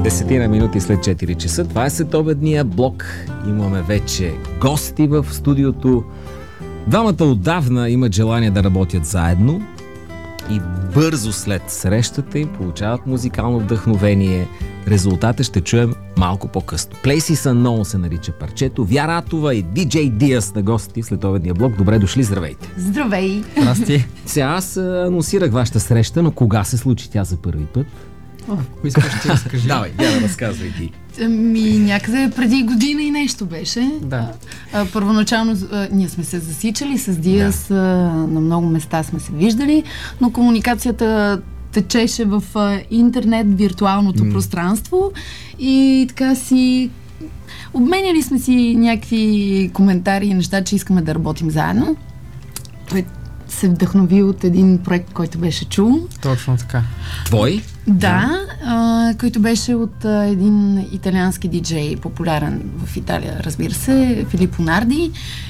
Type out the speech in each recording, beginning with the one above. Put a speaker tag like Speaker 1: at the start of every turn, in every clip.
Speaker 1: 10 минути след 4 часа. Това е следобедния блок. Имаме вече гости в студиото. Двамата отдавна имат желание да работят заедно и бързо след срещата им получават музикално вдъхновение. Резултата ще чуем малко по-късно. Places Unknown се нарича парчето. Вяра Атова и DJ Diaz на гости в следобедния блок. Добре дошли, здравейте!
Speaker 2: Здравей!
Speaker 3: Здрасти!
Speaker 1: Сега аз анонсирах вашата среща, но кога се случи тя за първи път?
Speaker 3: Ако искаш, ще разкажи.
Speaker 1: Давай, разказвай ти.
Speaker 2: Някъде преди година и нещо беше.
Speaker 3: Да.
Speaker 2: Първоначално ние сме се засичали с Диас, на много места сме се виждали, но комуникацията течеше в интернет, виртуалното пространство и така си обменяли сме си някакви коментари и неща, че искаме да работим заедно. Той се вдъхнови от един проект, който беше чул.
Speaker 3: Точно така.
Speaker 1: Твой?
Speaker 2: Да, който беше от един италиански диджей, популярен в Италия, разбира се, Филиппо Нарди.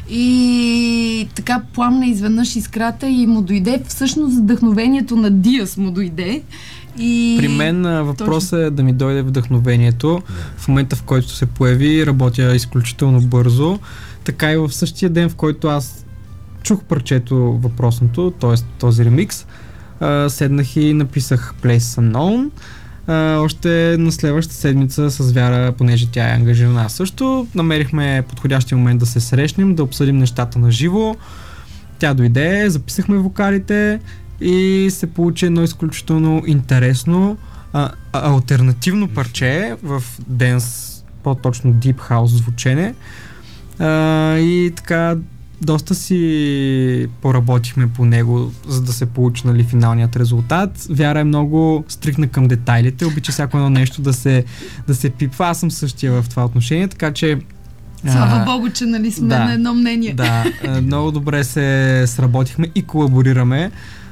Speaker 2: И така пламна изведнъж искрата и му дойде, всъщност вдъхновението на Диас му дойде. И...
Speaker 3: При мен въпросът е да ми дойде вдъхновението. В момента, в който се появи, работя изключително бързо. Така и в същия ден, в който аз чух парчето въпросното, т.е. този ремикс, седнах и написах Places Unknown. Още на следващата седмица с Вяра, понеже тя е ангажирана също, намерихме подходящия момент да се срещнем, да обсъдим нещата на живо. Тя дойде, записахме вокалите и се получи едно изключително интересно алтернативно парче в денс, по-точно Deep House звучене. И така доста си поработихме по него, за да се получи, нали, финалният резултат. Вяра е много стрикна към детайлите, обича всяко едно нещо да се пипва. Аз съм същия в това отношение, така че
Speaker 2: слава Богу, че нали сме на едно мнение.
Speaker 3: Да, много добре се сработихме и колаборираме.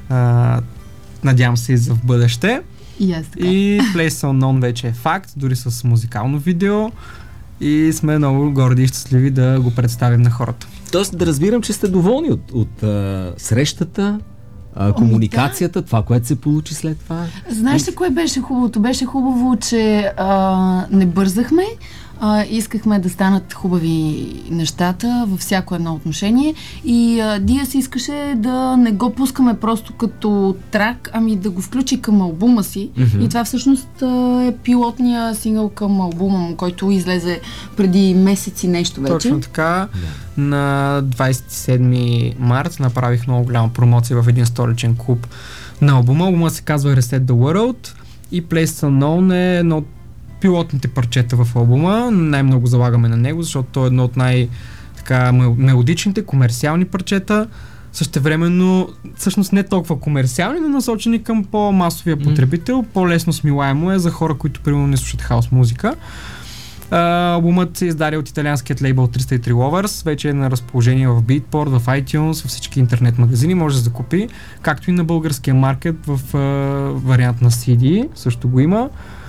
Speaker 3: Надявам се и за в бъдеще. И Places Unknown вече е факт, дори с музикално видео. И сме много горди и щастливи да го представим на хората.
Speaker 1: Тоест да разбирам, че сте доволни от срещата, комуникацията, това, което се получи след това.
Speaker 2: Знаеш ли кое беше хубавото? Беше хубаво, че не бързахме, искахме да станат хубави нещата във всяко едно отношение и Диас искаше да не го пускаме просто като трак, ами да го включи към албума си. И това всъщност е пилотния сингъл към албума му, който излезе преди месеци нещо вече.
Speaker 3: Точно така. На 27 март направих много голяма промоция в един столичен клуб на албума. Албумът се казва Reset the World и Places Unknown е едно от пилотните парчета в албума. Най-много залагаме на него, защото той е едно от най-мелодичните, комерциални парчета. Същевременно, всъщност не толкова комерциални, но насочени към по-масовия потребител. По-лесно смилаемо е за хора, които примерно не слушат хаус музика. Албумът се издаде от италианският лейбъл 303 Lovers. Вече е на разположение в Beatport, в iTunes, във всички интернет магазини. Може да се закупи, както и на българския маркет в вариант на CD. Също го има.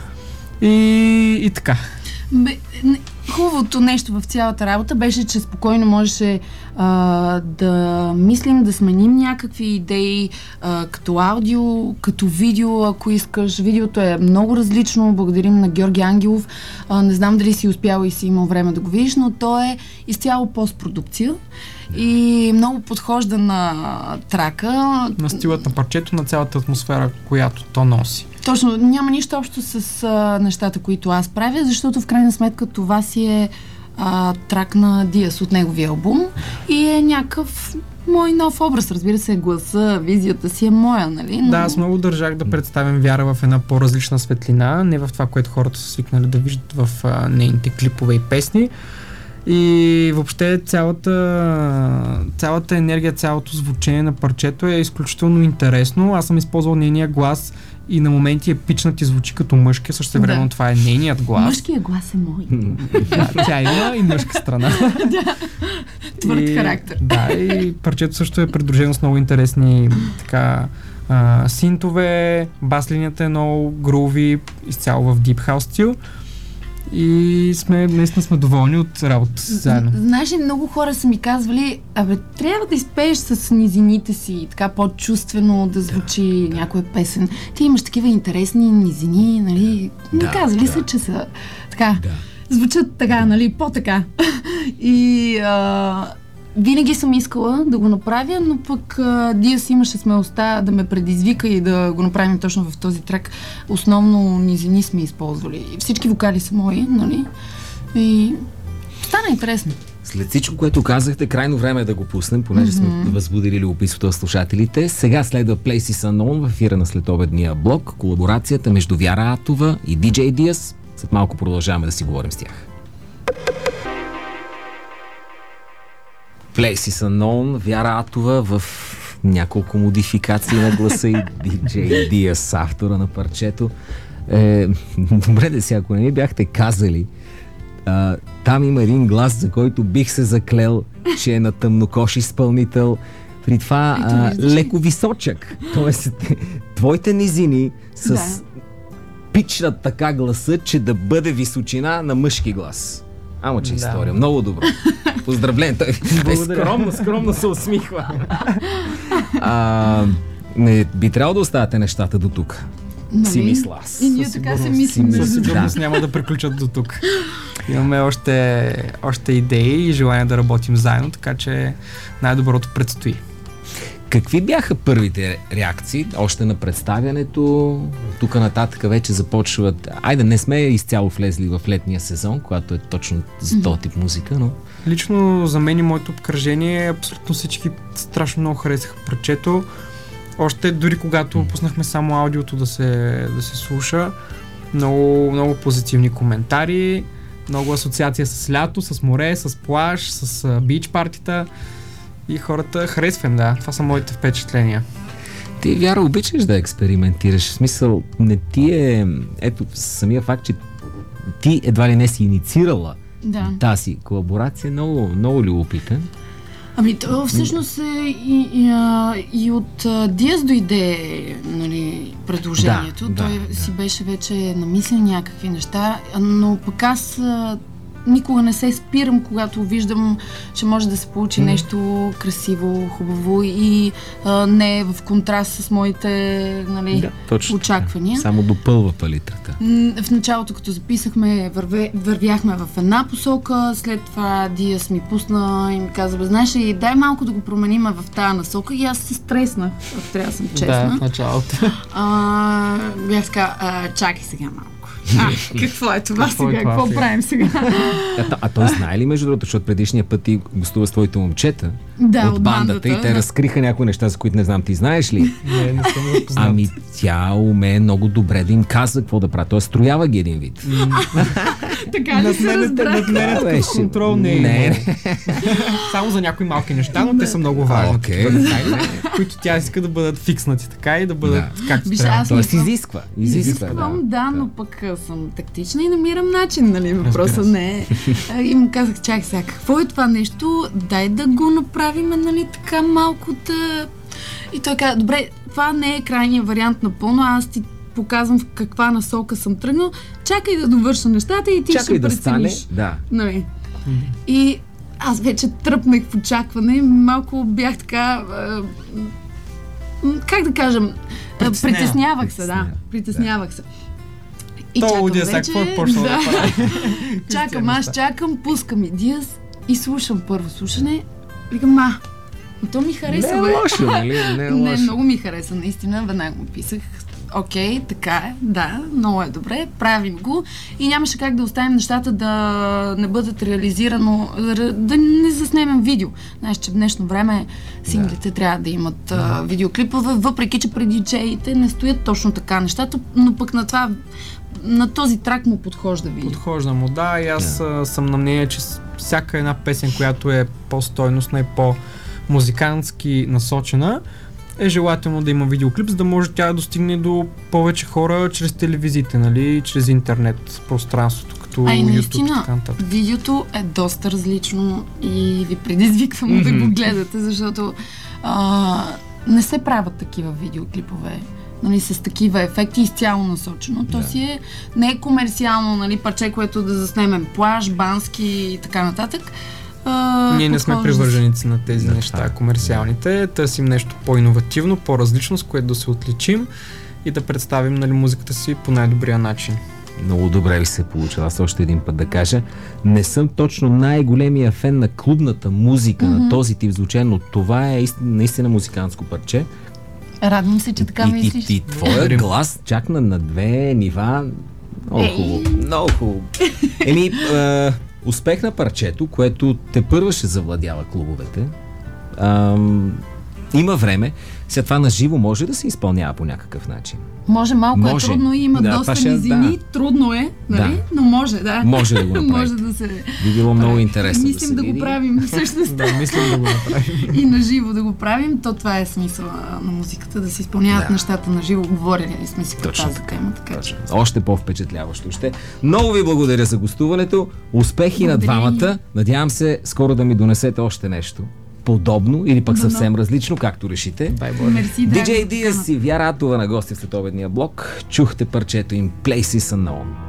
Speaker 3: И така.
Speaker 2: Хубавото нещо в цялата работа беше, че спокойно можеше да мислим, да сменим някакви идеи, като аудио, като видео, ако искаш. Видеото е много различно. Благодарим на Георги Ангелов. Не знам дали си успял и си имал време да го видиш, но то е изцяло постпродукция и много подхожда на трака.
Speaker 3: На стилът на парчето, на цялата атмосфера, която то носи.
Speaker 2: Точно, няма нищо общо с нещата, които аз правя, защото в крайна сметка това си е трак на Диас от неговия албум и е някакъв мой нов образ. Разбира се, гласа, визията си е моя, нали? Но...
Speaker 3: Да, аз много държах да представим Вяра в една по-различна светлина, не в това, което хората са свикнали да виждат в нейните клипове и песни. И въобще цялата енергия, цялото звучение на парчето е изключително интересно. Аз съм използвал нейния глас и на моменти е пичнат и звучи като мъжки, също време това е нейният глас.
Speaker 2: Мъжкият глас е мой.
Speaker 3: Да, тя има и мъжка страна.
Speaker 2: Твърд характер.
Speaker 3: Да, и парчето също е придружено с много интересни синтове, бас линията е много груови, изцяло в Deep House стил. И наистина сме доволни от работата си заедно.
Speaker 2: Знаеш ли, много хора са ми казвали, трябва да изпееш с низините си, така по-чувствено да звучи някоя песен. Ти имаш такива интересни низини, нали? Казали са, че са така, звучат така, нали, по-така. И винаги съм искала да го направя, но пък Диас имаше смелостта да ме предизвика и да го направим точно в този трак. Основно низини сме използвали. Всички вокали са мои, нали? И стана интересно.
Speaker 1: След всичко, което казахте, крайно време е да го пуснем, понеже сме възбудили любопитството на слушателите. Сега следва Places Unknown в ефира на следобедния блок, колаборацията между Вяра Атова и DJ Диас. След малко продължаваме да си говорим с тях. Places Unknown, Вяра Атова в няколко модификации на гласа и DJ Диас, автора на парчето. Добре да си, ако не ми бяхте казали, там има един глас, за който бих се заклел, че е на тъмнокош изпълнител. При това леко височък. Тоест, твоите низини с пичнат така гласа, че да бъде височина на мъжки глас. Ама че история. Много добро. Поздравление. Той скромно се усмихва. Не би трябвало да оставяте нещата до тук. Си мисля аз.
Speaker 2: И ние така се мислим.
Speaker 3: Със сигурност няма да приключат до тук. Имаме още идеи и желание да работим заедно, така че най-доброто предстои.
Speaker 1: Какви бяха първите реакции още на представянето? Тук нататък вече започват... Айде, не сме изцяло влезли в летния сезон, когато е точно за този тип музика, но...
Speaker 3: Лично за мен и моето обкръжение абсолютно всички страшно много харесаха парчето. Още дори когато пуснахме само аудиото да се слуша, много позитивни коментари, много асоциация с лято, с море, с плаж, с бич партита и хората харесвам, това са моите впечатления.
Speaker 1: Ти, Вяра, обичаш да експериментираш, в смисъл не ти е... Ето, самия факт, че ти едва ли не си инициирала тази колаборация, много любопитен.
Speaker 2: То всъщност и от Диас дойде, нали, предложението. Той си беше вече намислил някакви неща, но пък аз никога не се спирам, когато виждам, че може да се получи нещо красиво, хубаво и не е в контраст с моите, нали, очаквания.
Speaker 1: Само допълва палитрата.
Speaker 2: В началото, като записахме, вървяхме в една посока, след това Диас ми пусна и ми каза, знаеш ли, дай малко да го променим в тази насока, и аз се стреснах, трябва да съм честна.
Speaker 3: Да, в началото.
Speaker 2: Бях така, чакай сега малко. Какво е това сега? Какво правим сега?
Speaker 1: А той знае ли, между другото, защото предишния път ти гостува с твоите момчета от бандата и те разкриха някои неща, за които не знам, ти знаеш ли?
Speaker 3: Не съм запознат.
Speaker 1: Тя умее много добре да им казва какво да прави. Той строява ги един вид.
Speaker 2: Така ли се разбрах?
Speaker 3: Над контрол не е. Само за някои малки неща, но те са много важни. Които тя иска да бъдат фикснати така и да бъдат както трябва.
Speaker 1: Тоест изисква.
Speaker 2: Да, но пък съм тактична и намирам начин, нали? Въпросът не е. И му казах, чакай сега, какво е това нещо? Дай да го направим, нали, така малко да... И той каза, добре, това не е крайният вариант напълно, аз ти показвам в каква насока съм тръгнал, чакай да довърша нещата и ти ще прецениш. Нали? И аз вече тръпнах в очакване, малко бях така... как да кажем? Притеснявах се. И чакам вече. Чакам, пускам и Диас и слушам първо слушане. Викам, но то ми хареса,
Speaker 1: Не е лошо, нали?
Speaker 2: Не, много ми хареса, наистина. Веднага му писах. Окей, така е, много е добре, правим го и нямаше как да оставим нещата да не бъдат реализирано, да не заснемем видео. Знаеш, че в днешно време синглите трябва да имат видеоклипове, въпреки че при диджеите не стоят точно така нещата, но пък на този трак му подхожда видео.
Speaker 3: Подхожда му, и аз съм на мнение, че всяка една песен, която е по-стойностна и по-музикантски насочена, е желателно да има видеоклип, за да може тя да достигне до повече хора чрез телевизиите, нали, чрез интернет пространството, като YouTube и така нататък.
Speaker 2: Видеото е доста различно и ви предизвиквам да го гледате, защото не се правят такива видеоклипове. нали, с такива ефекти, изцяло насочено. То си не е комерциално, нали, парче, което да заснемем плаж, Бански и така нататък.
Speaker 3: Ние не сме привърженици на тези неща, комерциалните. Търсим нещо по-иновативно, по-различно, с което да се отличим и да представим, нали, музиката си по най-добрия начин.
Speaker 1: Много добре ви се получи. Аз още един път да кажа. Не съм точно най-големия фен на клубната музика, на този тип звучение, но това е наистина музикантско парче.
Speaker 2: Радвам се, че така мислиш.
Speaker 1: И твоя глас чак на две нива. Много хубаво. Много хубаво. Успех на парчето, което тепърва ще завладява клубовете. Има време. След това на живо може да се изпълнява по някакъв начин.
Speaker 2: Може, малко е трудно, има доста низини, трудно е, нали? Но може,
Speaker 1: Може да го направим.
Speaker 2: Може да се...
Speaker 1: Би било много интересно
Speaker 2: да се види. Мислим да го правим, всъщност.
Speaker 3: Мислим да го направим.
Speaker 2: И на живо да го правим, то това е смисъл на музиката, да се изпълняват нещата на живо. Говорили сме си по тази тема, така че.
Speaker 1: Още по-впечатляващо ще. Много ви благодаря за гостуването. Успехи на двамата. Надявам се скоро да ми донесете още нещо подобно или пък съвсем различно, както решите. DJ Diaz и Вяра Атова на гости в Следобедния блок. Чухте парчето им Places Unknown.